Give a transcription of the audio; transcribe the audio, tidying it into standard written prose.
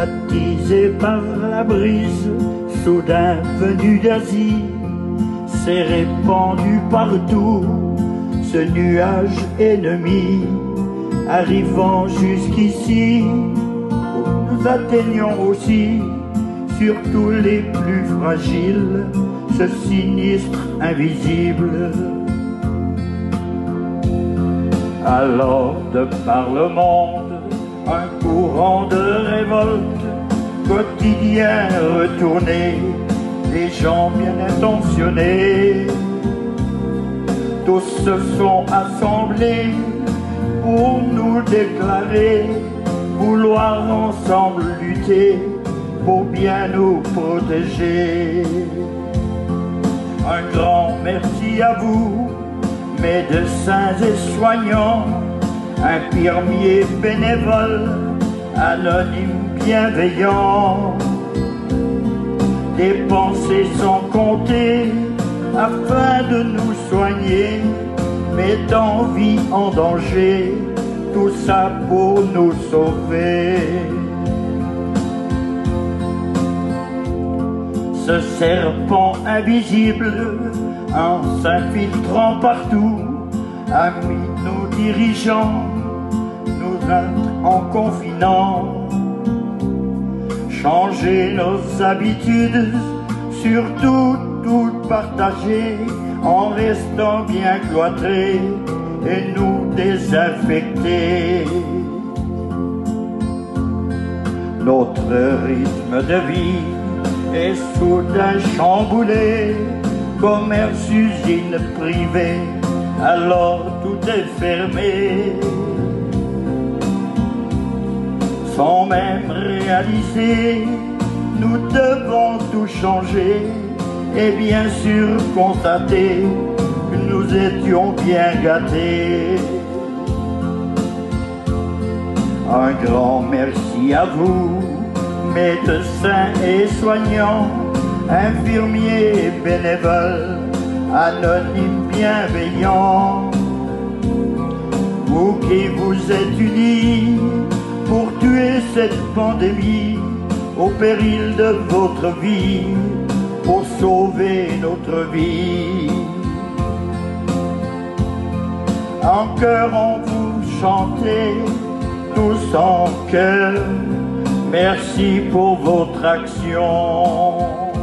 attisé par la brise, soudain venu d'Asie, s'est répandu partout ce nuage ennemi. Arrivant jusqu'ici, nous atteignons aussi sur tous les plus fragiles ce sinistre invisible. Alors de par le monde, un courant de révolte quotidien retourné, des gens bien intentionnés, tous se sont assemblés pour nous déclarer vouloir ensemble lutter pour bien nous protéger. Un grand merci à vous, médecins et soignants, infirmiers bénévoles, anonymes bienveillants. Dépensés sans compter afin de nous soigner, mettant vie en danger, tout ça pour nous sauver. Ce serpent invisible, en s'infiltrant partout, a mis nos dirigeants, nous en confinant. Changer nos habitudes, surtout tout partager, en restant bien cloîtrés et nous désinfecter. Notre rythme de vie est soudain chamboulé, commerce, usine privée, alors tout est fermé. Sans même réaliser, nous devons tout changer et bien sûr constater que nous étions bien gâtés. Un grand merci à vous, médecins et soignants, infirmiers et bénévoles, anonymes bienveillants. Vous qui vous êtes unis pour tuer cette pandémie au péril de votre vie, pour sauver notre vie. En chœur on vous chantait, tous en chœur, merci pour votre action.